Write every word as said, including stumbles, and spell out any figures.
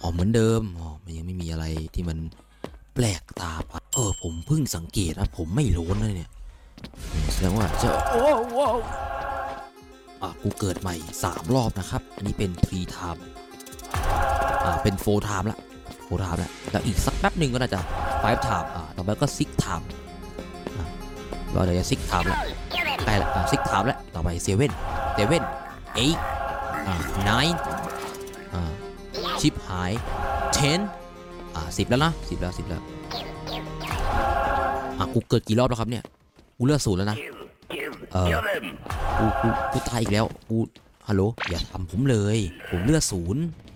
อ๋อเหมือนเดิมอ๋อมันยังไม่มีอะไรที่มันแปลกตาไปเออผมเพิ่งสังเกตนะผมไม่โล้นเลยเนี่ยแสดงว่าจะโอ้โหอ่ะกูเกิดใหม่สามรอบนะครับอันนี้เป็นพรีไทม์อ่าเป็นโฟร์ไทม์ละโฟร์ไทม์ละแล้วอีกสักแป๊บหนึ่งก็น่าจะไฟฟ์ไทม์อ่าต่อไปก็ซิกไทม์อ่าเราเดี๋ยวจะซิกไทม์ละใกล้ละอ่าซิกไทม์ละต่อไปเซเว่นเซเว่นเอ็กอ่าไนน์อ่าชิปหายเทนอ่าสิบแล้วนะสิบแล้วสิบแล้วอ่ะกูเกิดกี่รอบแล้วครับเนี่ยกูเลือกศูนย์แล้วนะเออกูกูกูตายอีกแล้วกูฮัลโหลอย่าทำผมเลยผมเลือกศูนย์